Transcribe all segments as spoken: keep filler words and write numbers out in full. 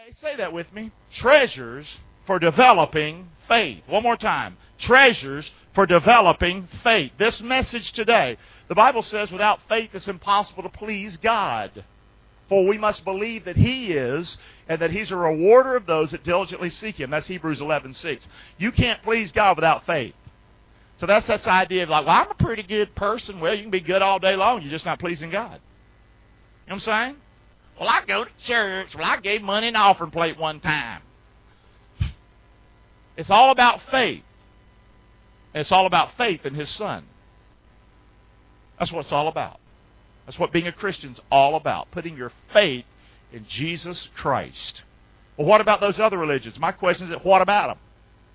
Okay, say that with me. Treasures for developing faith. One more time. Treasures for developing faith. This message today, the Bible says without faith it's impossible to please God. For we must believe that He is, and that He's a rewarder of those that diligently seek Him. That's Hebrews eleven six. You can't please God without faith. So that's that idea of like, well, I'm a pretty good person. Well, you can be good all day long. You're just not pleasing God. You know what I'm saying? Well, I go to church. Well, I gave money in an offering plate one time. It's all about faith. It's all about faith in His Son. That's what it's all about. That's what being a Christian's all about, putting your faith in Jesus Christ. Well, what about those other religions? My question is, what about them?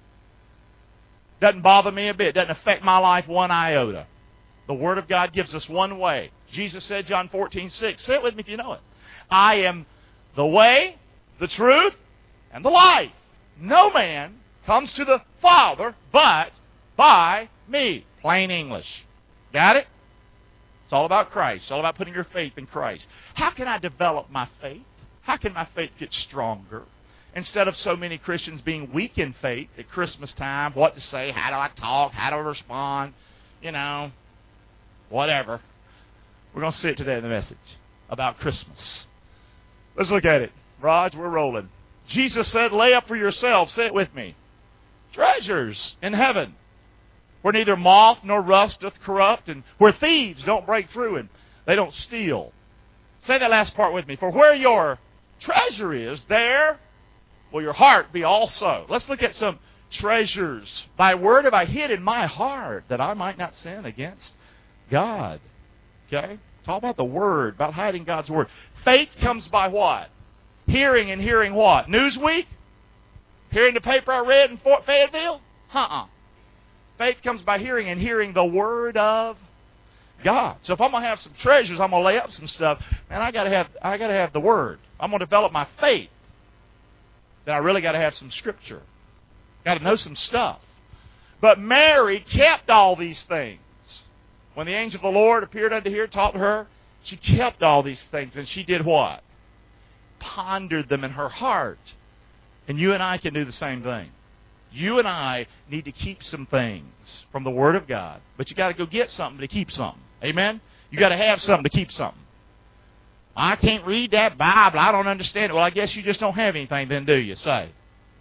Doesn't bother me a bit. Doesn't affect my life one iota. The Word of God gives us one way. Jesus said, John fourteen six. Say it with me if you know it. I am the way, the truth, and the life. No man comes to the Father but by me. Plain English. Got it? It's all about Christ. It's all about putting your faith in Christ. How can I develop my faith? How can my faith get stronger? Instead of so many Christians being weak in faith at Christmas time, what to say, how do I talk, how do I respond, you know, whatever. We're going to see it today in the message about Christmas. Let's look at it. Raj, we're rolling. Jesus said, lay up for yourselves, say it with me, treasures in heaven, where neither moth nor rust doth corrupt, and where thieves don't break through and they don't steal. Say that last part with me. For where your treasure is, there will your heart be also. Let's look at some treasures. Thy word have I hid in my heart, that I might not sin against God. Okay? It's all about the Word, about hiding God's Word. Faith comes by what? Hearing, and hearing what? Newsweek? Hearing the paper I read in Fort Fayetteville? Uh-uh. Faith comes by hearing, and hearing the Word of God. So if I'm going to have some treasures, I'm going to lay up some stuff, man, I got to have I got to have the Word. I'm going to develop my faith. Then I really got to have some Scripture. Got to know some stuff. But Mary kept all these things. When the angel of the Lord appeared unto her, taught her, she kept all these things. And she did what? Pondered them in her heart. And you and I can do the same thing. You and I need to keep some things from the Word of God. But you got to go get something to keep something. Amen? You got to have something to keep something. I can't read that Bible. I don't understand it. Well, I guess you just don't have anything then, do you? Say.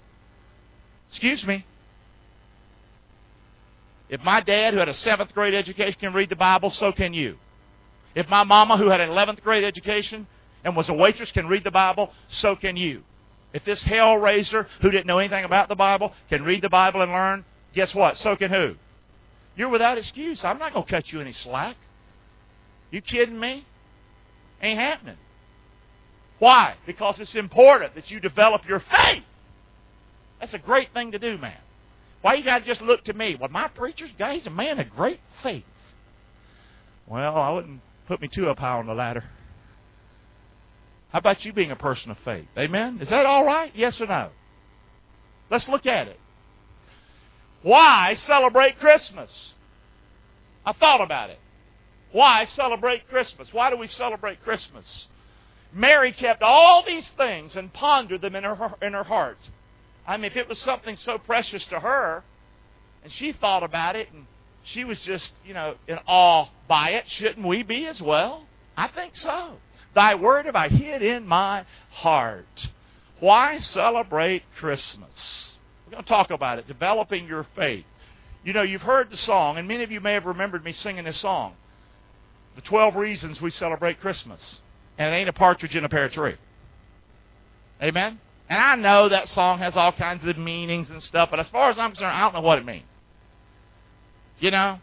Excuse me. If my dad, who had a seventh grade education, can read the Bible, so can you. If my mama, who had an eleventh grade education and was a waitress, can read the Bible, so can you. If this hell-raiser, who didn't know anything about the Bible, can read the Bible and learn, guess what? So can who? You're without excuse. I'm not going to cut you any slack. You kidding me? Ain't happening. Why? Because it's important that you develop your faith. That's a great thing to do, man. Why you got to just look to me? Well, my preacher's guy, he's a man of great faith. Well, I wouldn't put me too up high on the ladder. How about you being a person of faith? Amen? Is that all right? Yes or no? Let's look at it. Why celebrate Christmas? I thought about it. Why celebrate Christmas? Why do we celebrate Christmas? Mary kept all these things and pondered them in her in her heart. I mean, if it was something so precious to her, and she thought about it, and she was just, you know, in awe by it, shouldn't we be as well? I think so. Thy word have I hid in my heart. Why celebrate Christmas? We're going to talk about it, developing your faith. You know, you've heard the song, and many of you may have remembered me singing this song. The twelve reasons we celebrate Christmas. And it ain't a partridge in a pear tree. Amen? And I know that song has all kinds of meanings and stuff, but as far as I'm concerned, I don't know what it means. You know?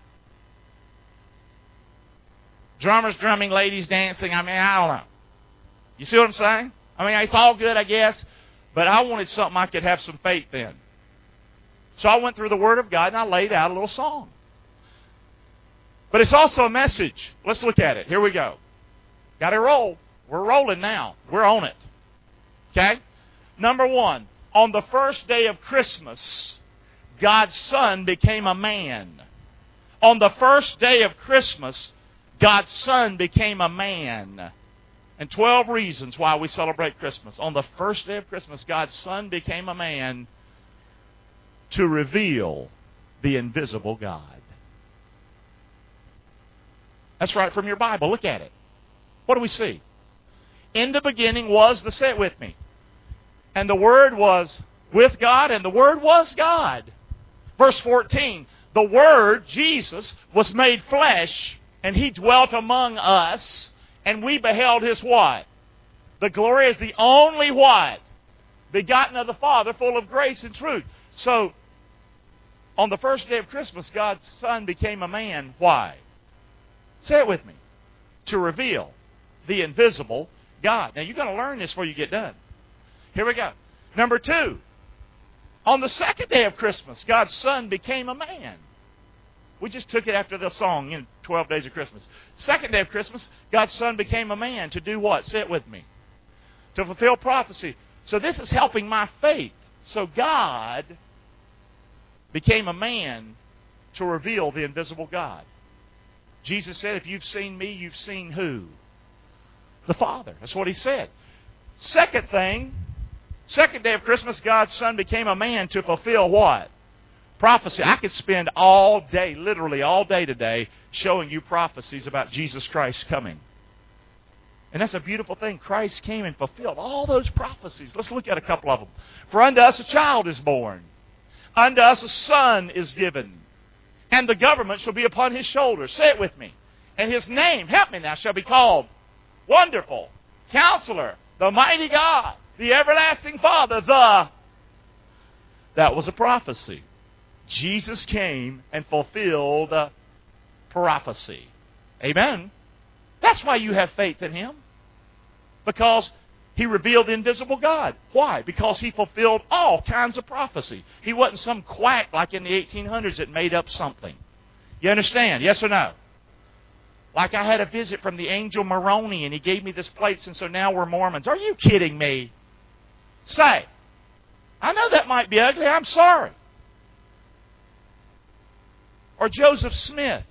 Drummers drumming, ladies dancing, I mean, I don't know. You see what I'm saying? I mean, it's all good, I guess, but I wanted something I could have some faith in. So I went through the Word of God and I laid out a little song. But it's also a message. Let's look at it. Here we go. Got to roll. We're rolling now. We're on it. Okay? Number one, on the first day of Christmas, God's Son became a man. On the first day of Christmas, God's Son became a man. And twelve reasons why we celebrate Christmas. On the first day of Christmas, God's Son became a man to reveal the invisible God. That's right from your Bible. Look at it. What do we see? In the beginning was the, say it with me, and the Word was with God, and the Word was God. Verse fourteen, the Word, Jesus, was made flesh, and He dwelt among us, and we beheld His what? The glory is the only what? Begotten of the Father, full of grace and truth. So, on the first day of Christmas, God's Son became a man. Why? Say it with me. To reveal the invisible God. Now, you're going to learn this before you get done. Here we go. Number two. On the second day of Christmas, God's Son became a man. We just took it after the song, you know, twelve Days of Christmas. Second day of Christmas, God's Son became a man to do what? Say it with me. To fulfill prophecy. So this is helping my faith. So God became a man to reveal the invisible God. Jesus said, if you've seen me, you've seen who? The Father. That's what He said. Second thing, second day of Christmas, God's Son became a man to fulfill what? Prophecy. I could spend all day, literally all day today, showing you prophecies about Jesus Christ coming. And that's a beautiful thing. Christ came and fulfilled all those prophecies. Let's look at a couple of them. For unto us a child is born. Unto us a son is given. And the government shall be upon His shoulders. Say it with me. And His name, help me now, shall be called Wonderful, Counselor, the Mighty God, the Everlasting Father, the... That was a prophecy. Jesus came and fulfilled a prophecy. Amen. That's why you have faith in Him. Because He revealed the invisible God. Why? Because He fulfilled all kinds of prophecy. He wasn't some quack like in the eighteen hundreds that made up something. You understand? Yes or no? Like I had a visit from the angel Moroni, and he gave me this plate, and so now we're Mormons. Are you kidding me? Say, I know that might be ugly. I'm sorry. Or Joseph Smith.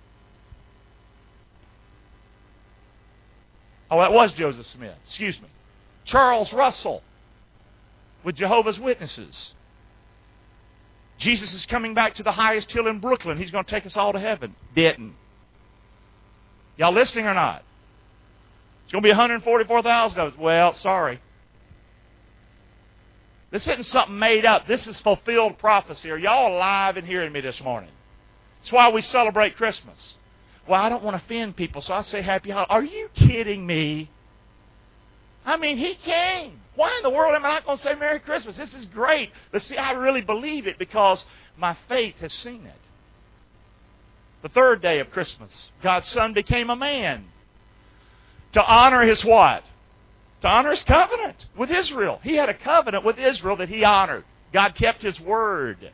Oh, that was Joseph Smith. Excuse me. Charles Russell with Jehovah's Witnesses. Jesus is coming back to the highest hill in Brooklyn. He's going to take us all to heaven. Didn't. Y'all listening or not? It's going to be one hundred forty-four thousand of us. Well, sorry. This isn't something made up. This is fulfilled prophecy. Are y'all alive and hearing me this morning? That's why we celebrate Christmas. Well, I don't want to offend people, so I say happy holidays. Are you kidding me? I mean, He came. Why in the world am I not going to say Merry Christmas? This is great. But see, I really believe it because my faith has seen it. The third day of Christmas, God's Son became a man to honor His what? To honor His covenant with Israel. He had a covenant with Israel that He honored. God kept His word.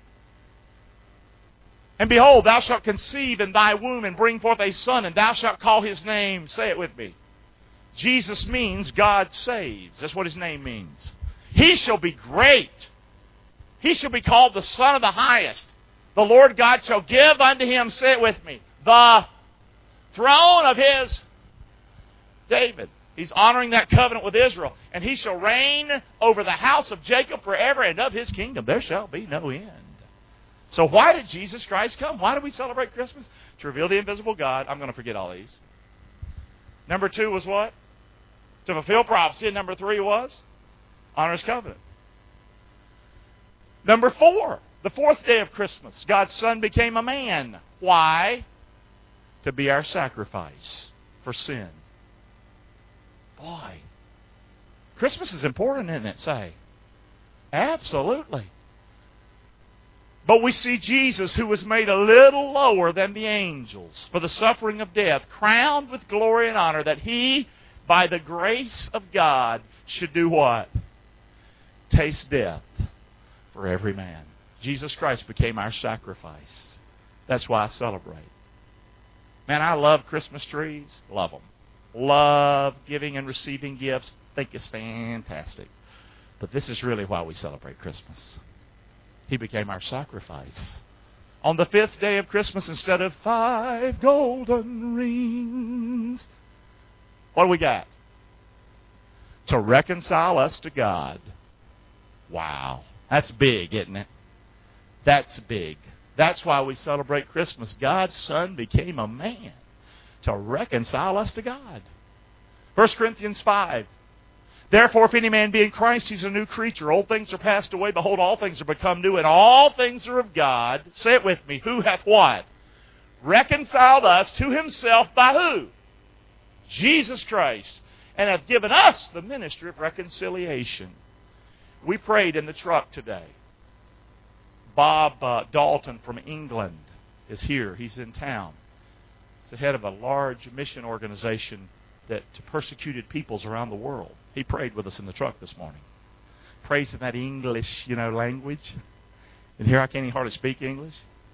And behold, thou shalt conceive in thy womb and bring forth a son, and thou shalt call his name. Say it with me. Jesus means God saves. That's what His name means. He shall be great. He shall be called the Son of the Highest. The Lord God shall give unto Him, say it with me, the throne of His David. He's honoring that covenant with Israel. And He shall reign over the house of Jacob forever, and of His kingdom there shall be no end. So why did Jesus Christ come? Why do we celebrate Christmas? To reveal the invisible God. I'm going to forget all these. Number two was what? To fulfill prophecy. And number three was? Honor His covenant. Number four. The fourth day of Christmas. God's Son became a man. Why? To be our sacrifice for sin. Boy. Christmas is important, isn't it? Say. Absolutely. But we see Jesus, who was made a little lower than the angels for the suffering of death, crowned with glory and honor, that He, by the grace of God, should do what? Taste death for every man. Jesus Christ became our sacrifice. That's why I celebrate. Man, I love Christmas trees. Love them. Love giving and receiving gifts. Think it's fantastic. But this is really why we celebrate Christmas. He became our sacrifice. On the fifth day of Christmas, instead of five golden rings, what do we got? to reconcile us to God. Wow. That's big, isn't it? That's big. That's why we celebrate Christmas. God's Son became a man to reconcile us to God. First Corinthians five. Therefore, if any man be in Christ, he's a new creature. Old things are passed away. Behold, all things are become new. And all things are of God. Say it with me. Who hath what? Reconciled us to himself by who? Jesus Christ. And hath given us the ministry of reconciliation. We prayed in the truck today. Bob uh, Dalton from England is here. He's in town. He's the head of a large mission organization that to persecuted peoples around the world. He prayed with us in the truck this morning. Prays in that English, you know, language. And here I can't even hardly speak English.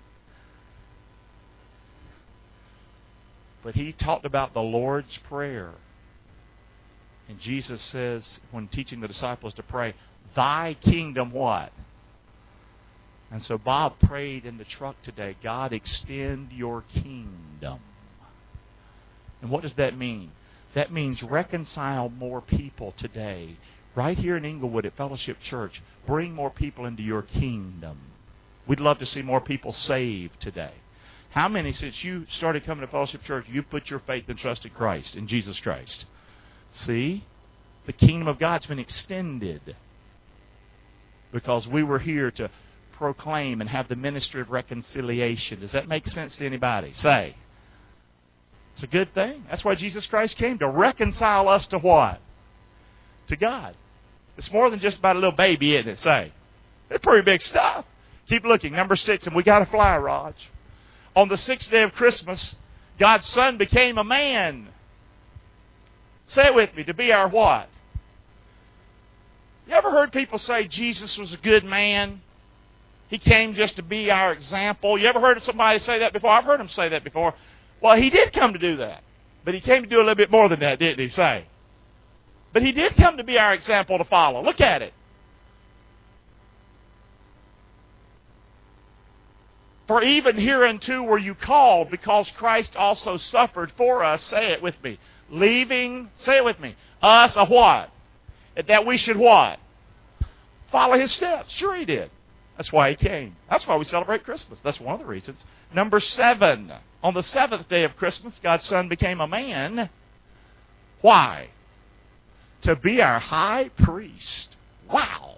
But he talked about the Lord's Prayer. And Jesus says, when teaching the disciples to pray, thy kingdom what? And so Bob prayed in the truck today, God, extend your kingdom. And what does that mean? That means reconcile more people today. Right here in Inglewood at Fellowship Church, bring more people into your kingdom. We'd love to see more people saved today. How many, since you started coming to Fellowship Church, you put your faith and trust in Christ, in Jesus Christ? See? The kingdom of God's been extended because we were here to proclaim and have the ministry of reconciliation. Does that make sense to anybody? Say. It's a good thing. That's why Jesus Christ came, to reconcile us to what? To God. It's more than just about a little baby, isn't it? Say. It's pretty big stuff. Keep looking. Number six, and we got to fly, Raj. On the sixth day of Christmas, God's Son became a man. Say it with me. To be our what? You ever heard people say Jesus was a good man? He came just to be our example. You ever heard somebody say that before? I've heard them say that before. Well, he did come to do that. But he came to do a little bit more than that, didn't he say? But he did come to be our example to follow. Look at it. For even hereunto were you called, because Christ also suffered for us. Say it with me. Leaving, say it with me, us a what? That we should what? Follow his steps. Sure he did. That's why he came. That's why we celebrate Christmas. That's one of the reasons. Number seven. On the seventh day of Christmas, God's Son became a man. Why? To be our high priest. Wow.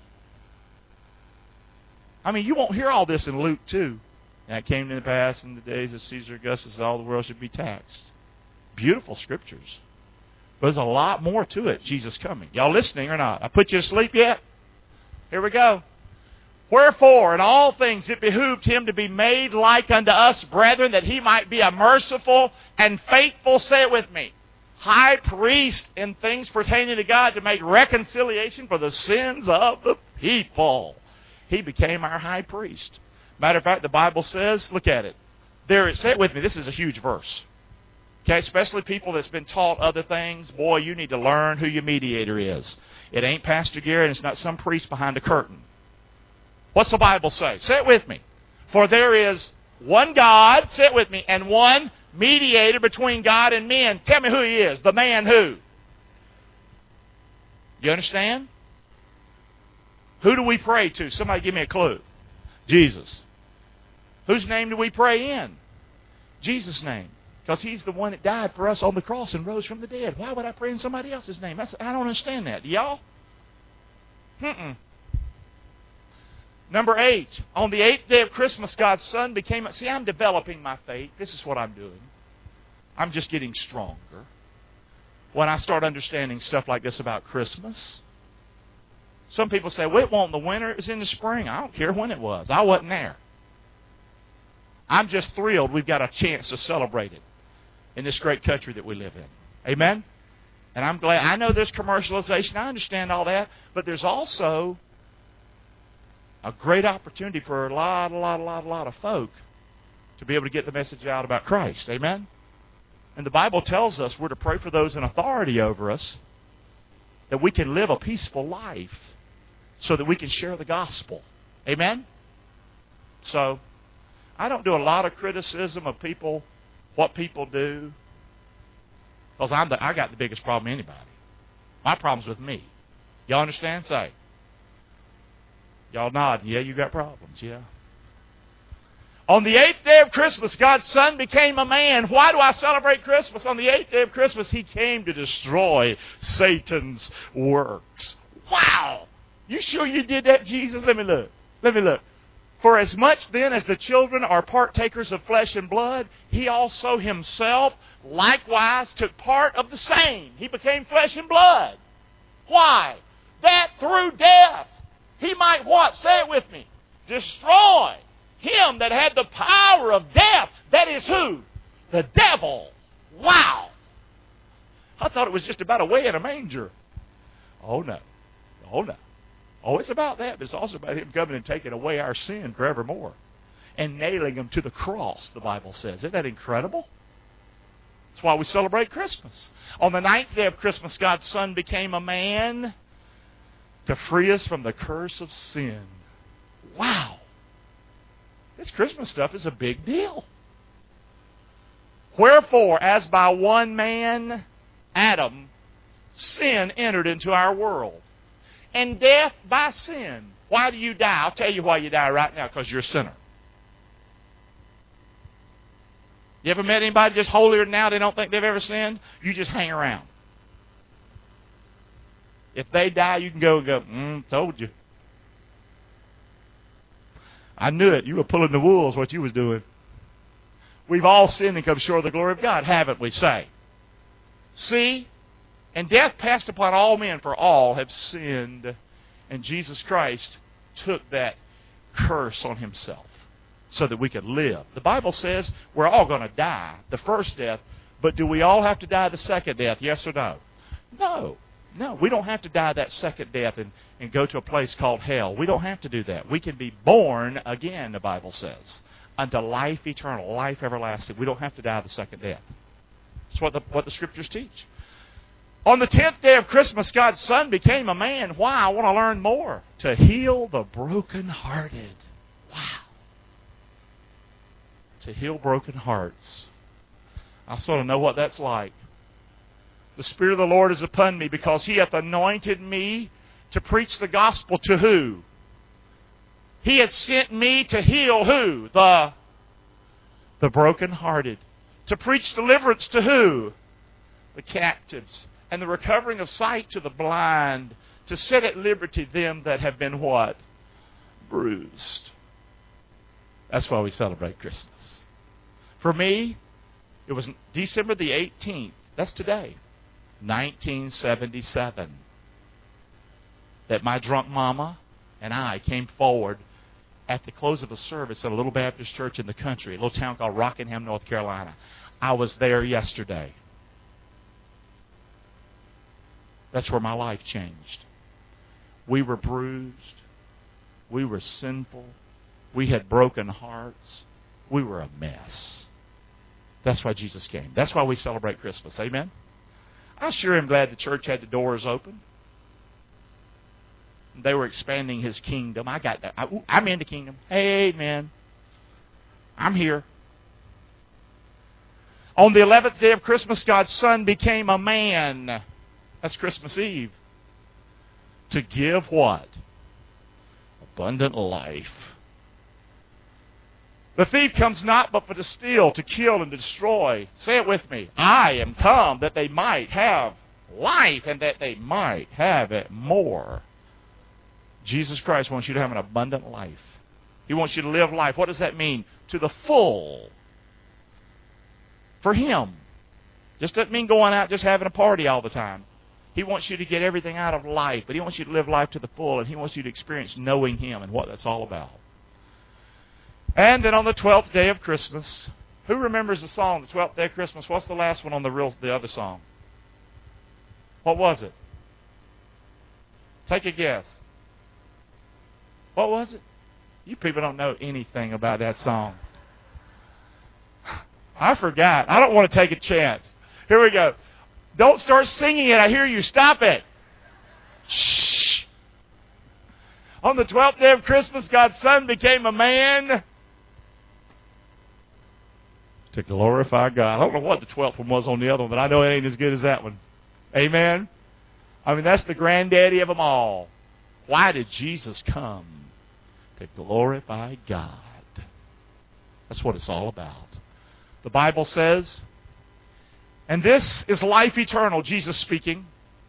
I mean, you won't hear all this in Luke two. And it came to pass in the days of Caesar Augustus, all the world should be taxed. Beautiful scriptures. But there's a lot more to it, Jesus coming. Y'all listening or not? I put you to sleep yet? Here we go. Wherefore, in all things it behooved him to be made like unto us, brethren, that he might be a merciful and faithful, say it with me, high priest in things pertaining to God, to make reconciliation for the sins of the people. He became our high priest. Matter of fact, the Bible says, look at it. There, say it with me, this is a huge verse. Okay, especially people that's been taught other things. Boy, you need to learn who your mediator is. It ain't Pastor Gary, and it's not some priest behind a curtain. What's the Bible say? Say it with me. For there is one God, say it with me, and one mediator between God and men. Tell me who he is. The man who? You understand? Who do we pray to? Somebody give me a clue. Jesus. Whose name do we pray in? Jesus' name. Because he's the one that died for us on the cross and rose from the dead. Why would I pray in somebody else's name? That's, I don't understand that. Do y'all? Mm-mm. Number eight. On the eighth day of Christmas, God's Son became... See, I'm developing my faith. This is what I'm doing. I'm just getting stronger. When I start understanding stuff like this about Christmas. Some people say, well, it wasn't in the winter. It was in the spring. I don't care when it was. I wasn't there. I'm just thrilled we've got a chance to celebrate it in this great country that we live in. Amen? And I'm glad. I know there's commercialization. I understand all that. But there's also a great opportunity for a lot, a lot, a lot, a lot of folk to be able to get the message out about Christ. Amen? And the Bible tells us we're to pray for those in authority over us, that we can live a peaceful life so that we can share the gospel. Amen? So, I don't do a lot of criticism of people, what people do, because I'm the, I got the biggest problem of anybody. My problem's with me. Y'all understand? Say. Y'all nod. Yeah, you got problems. Yeah. On the eighth day of Christmas, God's Son became a man. Why do I celebrate Christmas? On the eighth day of Christmas, He came to destroy Satan's works. Wow! You sure you did that, Jesus? Let me look. Let me look. For as much then as the children are partakers of flesh and blood, He also Himself likewise took part of the same. He became flesh and blood. Why? That through death He might what? Say it with me. Destroy him that had the power of death. That is who? The devil. Wow. I thought it was just about a way in a manger. Oh, no. Oh, no. Oh, it's about that, but it's also about Him coming and taking away our sin forevermore and nailing Him to the cross, the Bible says. Isn't that incredible? That's why we celebrate Christmas. On the ninth day of Christmas, God's Son became a man to free us from the curse of sin. Wow. This Christmas stuff is a big deal. Wherefore, as by one man, Adam, sin entered into our world, and death by sin. Why do you die? I'll tell you why you die right now, because you're a sinner. You ever met anybody just holier than thou, they don't think they've ever sinned? You just hang around. If they die, you can go and go, mm, told you. I knew it. You were pulling the wool is what you was doing. We've all sinned and come short of the glory of God, haven't we? Say. See? And death passed upon all men, for all have sinned. And Jesus Christ took that curse on Himself so that we could live. The Bible says we're all going to die the first death, but do we all have to die the second death? Yes or no? No. No, we don't have to die that second death and, and go to a place called hell. We don't have to do that. We can be born again, the Bible says, unto life eternal, life everlasting. We don't have to die the second death. That's what the, what the Scriptures teach. On the tenth day of Christmas, God's Son became a man. Why? I want to learn more. To heal the brokenhearted. Wow. To heal broken hearts. I sort of know what that's like. The Spirit of the Lord is upon me, because He hath anointed me to preach the gospel to who? He hath sent me to heal who? The, the brokenhearted. To preach deliverance to who? The captives. And the recovering of sight to the blind. To set at liberty them that have been what? Bruised. That's why we celebrate Christmas. For me, it was December the eighteenth. That's today. nineteen seventy-seven, that my drunk mama and I came forward at the close of the service at a little Baptist church in the country, a little town called Rockingham, North Carolina. I was there yesterday. That's where my life changed. We were bruised. We were sinful. We had broken hearts. We were a mess. That's why Jesus came. That's why we celebrate Christmas. Amen? I sure am glad the church had the doors open. They were expanding His kingdom. I got that. I, I'm in the kingdom. Amen. I'm here. On the eleventh day of Christmas, God's Son became a man. That's Christmas Eve. To give what? Abundant life. The thief comes not but for to steal, to kill, and to destroy. Say it with me. I am come that they might have life, and that they might have it more. Jesus Christ wants you to have an abundant life. He wants you to live life. What does that mean? To the full. For Him. Just doesn't mean going out just having a party all the time. He wants you to get everything out of life, but He wants you to live life to the full, and He wants you to experience knowing Him and what that's all about. And then on the twelfth day of Christmas, who remembers the song, the twelfth day of Christmas? What's the last one on the real, the other song? What was it? Take a guess. What was it? You people don't know anything about that song. I forgot. I don't want to take a chance. Here we go. Don't start singing it. I hear you. Stop it. Shh. On the twelfth day of Christmas, God's Son became a man to glorify God. I don't know what the twelfth one was on the other one, but I know it ain't as good as that one. Amen? I mean, that's the granddaddy of them all. Why did Jesus come? To glorify God. That's what it's all about. The Bible says, and this is life eternal, Jesus speaking,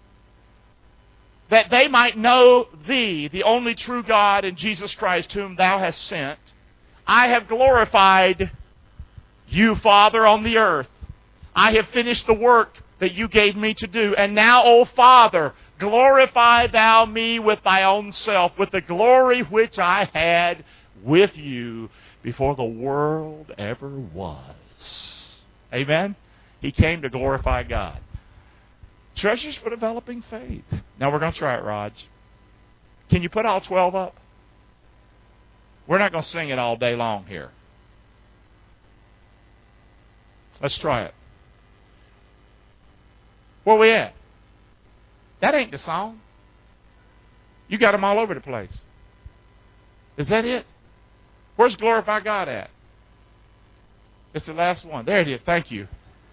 that they might know Thee, the only true God, and Jesus Christ, whom Thou hast sent. I have glorified You, Father, on the earth. I have finished the work that You gave Me to do. And now, O Father, glorify Thou Me with Thy own self, with the glory which I had with You before the world ever was. Amen? He came to glorify God. Treasures for developing faith. Now we're going to try it, Raj. Can you put all twelve up? We're not going to sing it all day long here. Let's try it. Where we at? That ain't the song. You got them all over the place. Is that it? Where's Glorify God at? It's the last one. There it is. Thank you.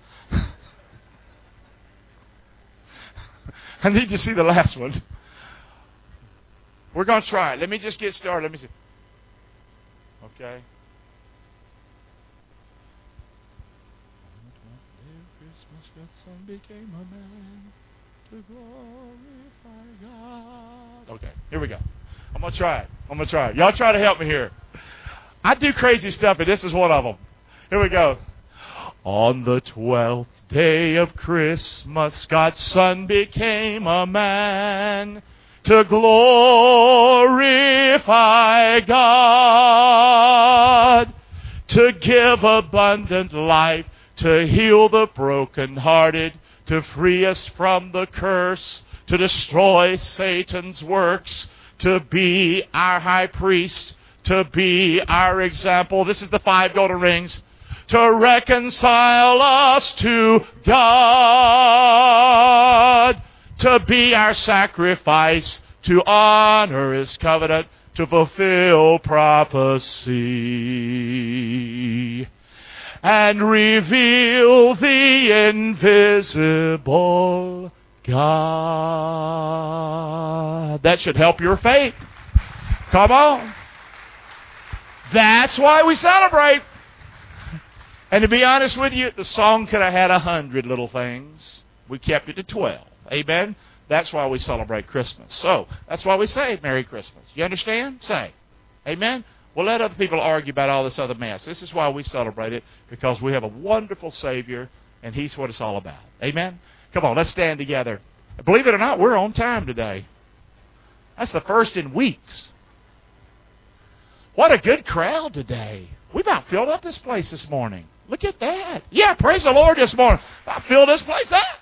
I need to see the last one. We're going to try it. Let me just get started. Let me see. Okay. Christmas, God's Son became a man to glorify God. Okay, here we go. I'm going to try it. I'm going to try it. Y'all try to help me here. I do crazy stuff, and this is one of them. Here we go. On the twelfth day of Christmas, God's Son became a man to glorify God, to give abundant life, to heal the brokenhearted, to free us from the curse, to destroy Satan's works, to be our high priest, to be our example. This is the five golden rings. To reconcile us to God, to be our sacrifice, to honor His covenant, to fulfill prophecy, and reveal the invisible God. That should help your faith. Come on. That's why we celebrate. And to be honest with you, the song could have had a hundred little things. We kept it to twelve. Amen? That's why we celebrate Christmas. So, that's why we say Merry Christmas. You understand? Say. Amen? We'll let other people argue about all this other mess. This is why we celebrate it, because we have a wonderful Savior, and He's what it's all about. Amen? Come on, let's stand together. Believe it or not, we're on time today. That's the first in weeks. What a good crowd today. We about filled up this place this morning. Look at that. Yeah, praise the Lord this morning. I filled this place up.